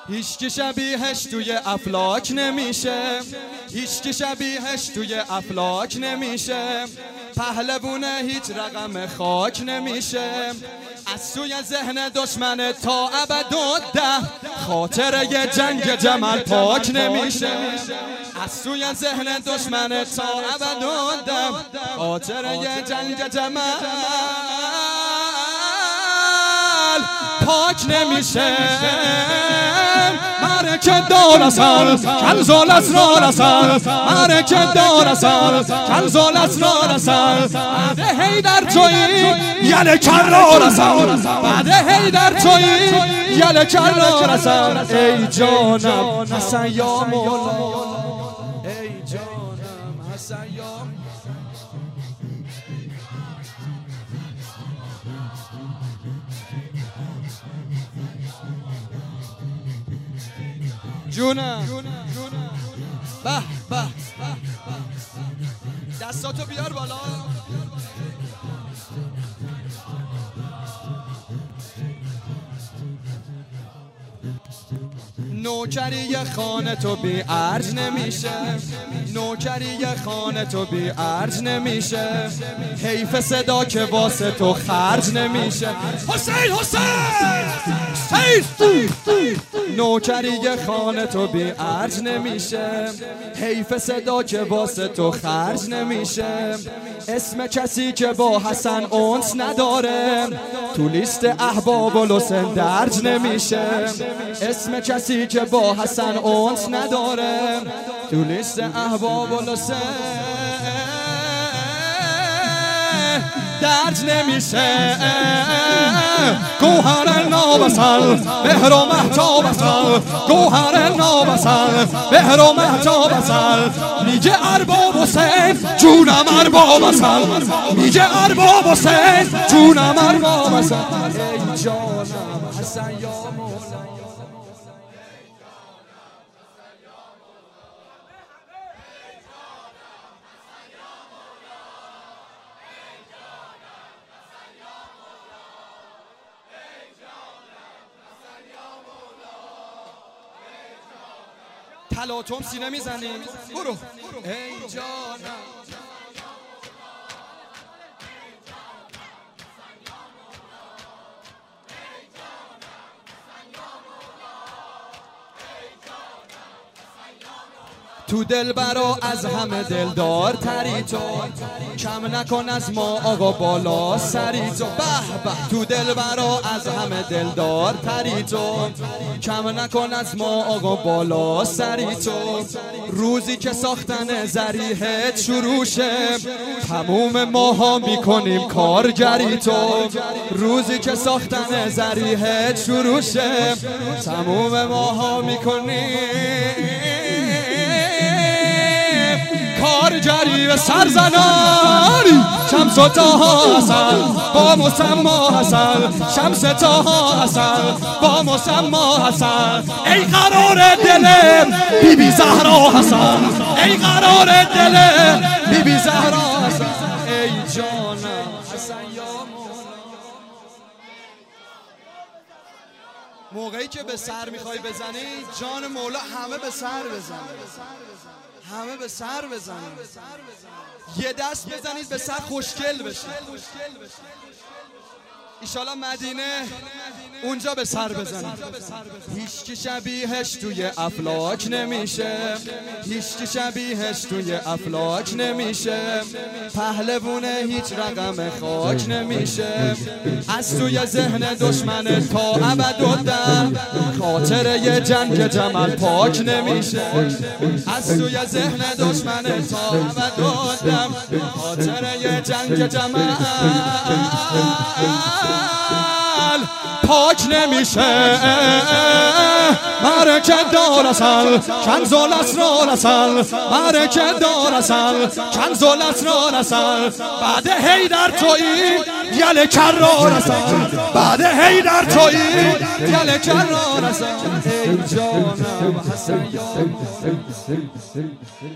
هیچکی شبیهش توی افلاک نمیشه، هیچکی شبیهش توی افلاک نمیشه، پهلوونه هیچ رقم خاک نمیشه، از سوی ذهن دشمن تا ابدالده خاطره جنگ جمل پاک نمیشه، از سوی ذهن دشمن تا ابدالده خاطره جنگ جمل پاک نمیشه. مرکه دار اصل کنزال اسرار اصل، مرکه دار اصل کنزال اسرار اصل، بعد حیدر تویی یل کرار اصل، بعد حیدر تویی یل کرار اصل. ای جانم حسن یا مولا، ای جانم حسن یا جونم. به به دستاتو بیار بالا. نوکری خانه تو بی ارج نمیشه، نوکری خانه تو بی ارج نمیشه، حیف صدا که واسه تو خرج نمیشه. حسین نوکری خانه تو بی ارج نمیشه، حیف صدا که واسه تو خرج نمیشه، اسم کسی که با حسن انس نداره تو لیست احباب و لسن درج نمیشه، اسم کسی که با حسن انس نداره تو لیست احباب و لسن درج نمیشه. گوهر نابسل بهر و مهتاب اصل، گوهر نابسل بهر و مهتاب اصل، میگه ارباب حسین جونم ارباب اصل، میگه ارباب حسین جونم ارباب اصل. ای جانم حسن یا مولا، تلاطم سینه میزنیم. برو. ای جانم تو دل برا از همه دلدار تری تو، کم نکن از ما آقا بالا سری تو. به به تو دل برا از همه دلدار تری تو، کم نکن از ما آقا بالا سری تو. روزی که ساختن ذریحت شروع شه تموم ماها میکنیم کارگری تو، روزی که ساختن ذریحت شروع شه تموم ماها میکنیم کارگری و سرزناری. شمس و طاها حسن با مسما حسن، شمس طاها حسن با مسما حسن. ای قرار دل بی بی زهرا حسن، ای قرار دل بی بی زهرا حسن. ای جانم حسن یا مولا. موقعی که به سر میخوای بزنی جان مولا همه به سر بزنه، همه به سر بزنید، یه دست بزنید به سر خوشگل بشید. ایشالا مدینه اونجا به سر بزنید. هیچکی شبیهش توی افلاک نمیشه، هیچکی شبیهش توی افلاک نمیشه، پهلوونه هیچ رقم خاک نمیشه، از توی ذهن دشمن تا ابدالده خاطره جنگ جمل پاک نمیشه، از توی ذهن دشمن تا ابدالده خاطره جنگ جمل پاک نمیشه. مرکه دار اصل کنزال اسرار اصل، مرکه دار اصل کنزال اسرار اصل، بعد حیدر تویی یل کرار اصل، بعد حیدر تویی یل کرار اصل. ای جانم حسن یا